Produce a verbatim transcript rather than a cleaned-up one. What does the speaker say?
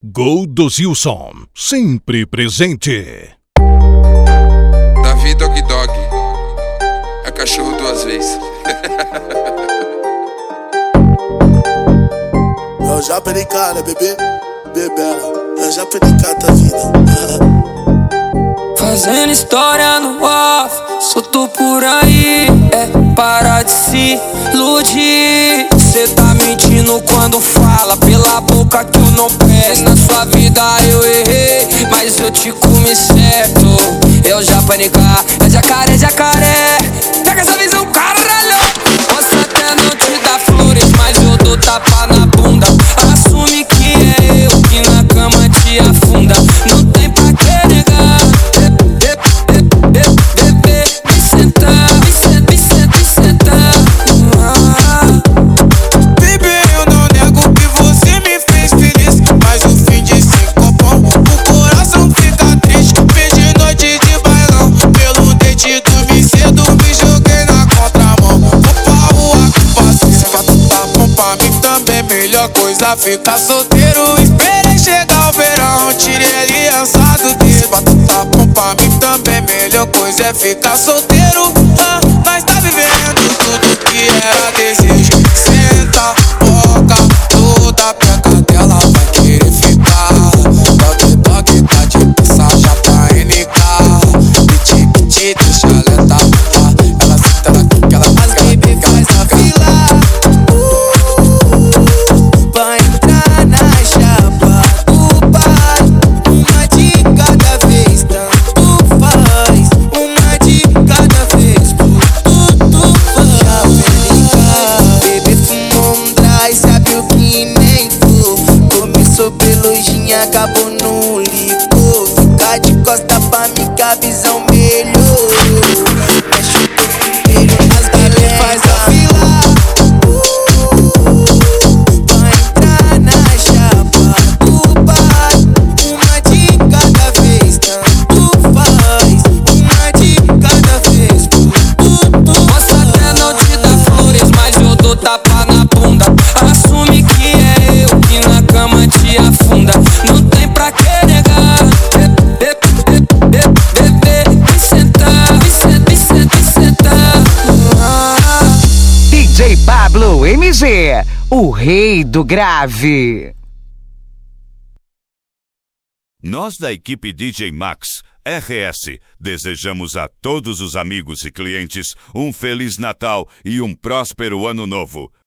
Gol do Zilson, sempre presente. Davi Dog Dog é cachorro duas vezes. Eu já perdi cara, bebê, bebela. Eu já perdi cara da vida. Fazendo história no off, solto por aí. É parar de se iludir. Cê tá mentindo quando fala pela boca que eu não presto. Na sua vida eu errei, mas eu te comi certo. Eu já panicar, é jacaré, jacaré. Pega essa visão, caralho. Posso até não te dar flores, mas eu dou tapa na bunda. Assume que é eu que na cama te afunda. Não tem pra que negar. Bebê, me sentar, me sentar, me sentar, me sentar. Baby, eu não nego que você me fez feliz, mas o fim de cinco pão, o coração fica triste. Perdi noite de bailão, pelo dente dormi cedo, me joguei na contramão. Vou pra rua com paciência, pra tu tá bom pra mim também. Melhor coisa ficar solteiro, esperei chegar o verão, tirei aliança do dedo. Pra tu tá bom pra mim também, melhor coisa é ficar solteiro. Ah, nós tá vivendo tudo que era desejo. Senta, boca, toda peca dela vai querer ficar. Dog Dog tá de passagem pra N K. Piti, piti, deixa ela dar. Ela senta, ela quica, ela faz, ela quica, ela faz a fila. Vai entrar na chapa do bar, uma de cada vez, tanto faz. Uma de cada vez, tudo faz. Já vem, bebê fumou um dry, sabe o que nem tu. Começou pelujinha, acabou no licor. Fica de costa pra mim que a visão melhorou. Mexe o corpo inteiro nas galera, faz a fila. Vai entrar na chapa do bar, uma de cada vez, tanto faz. Uma de cada vez, tudo. Posso até não te dar flores, mas eu dou tapa na bunda. Assume que é eu que na cama te afunda. Não tem pra que negar. Bebê, me sentar, me sentar, me sentar, me sentar. D J Pablo M G, o rei do grave. Nós da equipe D J Max R S desejamos a todos os amigos e clientes um Feliz Natal e um próspero Ano Novo.